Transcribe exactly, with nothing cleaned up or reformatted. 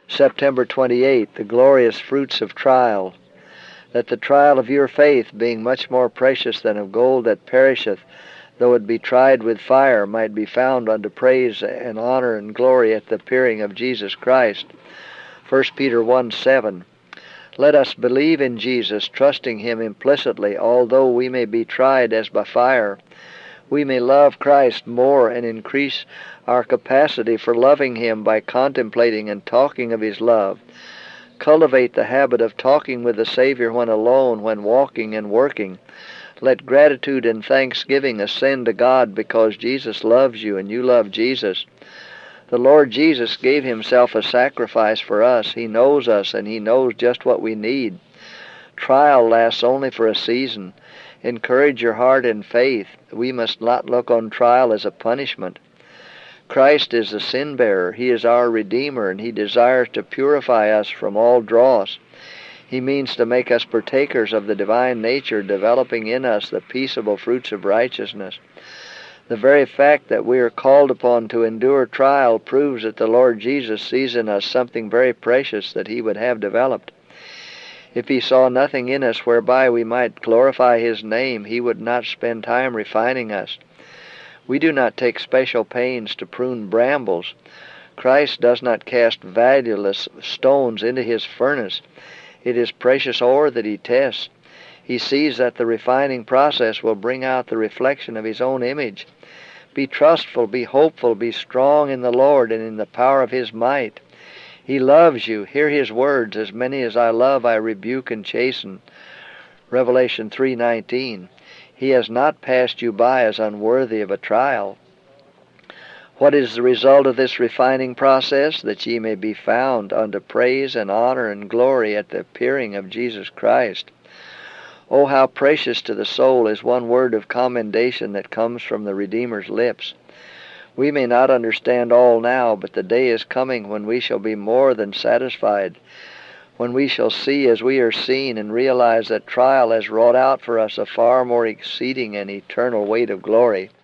September twenty-eighth, the glorious fruits of trial. That the trial of your faith, being much more precious than of gold that perisheth, though it be tried with fire, might be found unto praise and honor and glory at the appearing of Jesus Christ. First Peter one seven. Let us believe in Jesus, trusting him implicitly, although we may be tried as by fire. We may love Christ more and increase our capacity for loving him by contemplating and talking of his love. Cultivate the habit of talking with the Savior when alone, when walking and working. Let gratitude and thanksgiving ascend to God because Jesus loves you and you love Jesus. The Lord Jesus gave himself a sacrifice for us. He knows us and he knows just what we need. Trial lasts only for a season. Encourage your heart in faith. We must not look on trial as a punishment. Christ is the sin bearer. He is our Redeemer, and he desires to purify us from all dross. He means to make us partakers of the divine nature, developing in us the peaceable fruits of righteousness. The very fact that we are called upon to endure trial proves that the Lord Jesus sees in us something very precious that he would have developed. If he saw nothing in us whereby we might glorify his name, he would not spend time refining us. We do not take special pains to prune brambles. Christ does not cast valueless stones into his furnace. It is precious ore that he tests. He sees that the refining process will bring out the reflection of his own image. Be trustful, be hopeful, be strong in the Lord and in the power of his might. He loves you. Hear his words, as many as I love I rebuke and chasten. Revelation three nineteen. He has not passed you by as unworthy of a trial. What is the result of this refining process? That ye may be found unto praise and honor and glory at the appearing of Jesus Christ. Oh, how precious to the soul is one word of commendation that comes from the Redeemer's lips. We may not understand all now, but the day is coming when we shall be more than satisfied, when we shall see as we are seen and realize that trial has wrought out for us a far more exceeding and eternal weight of glory.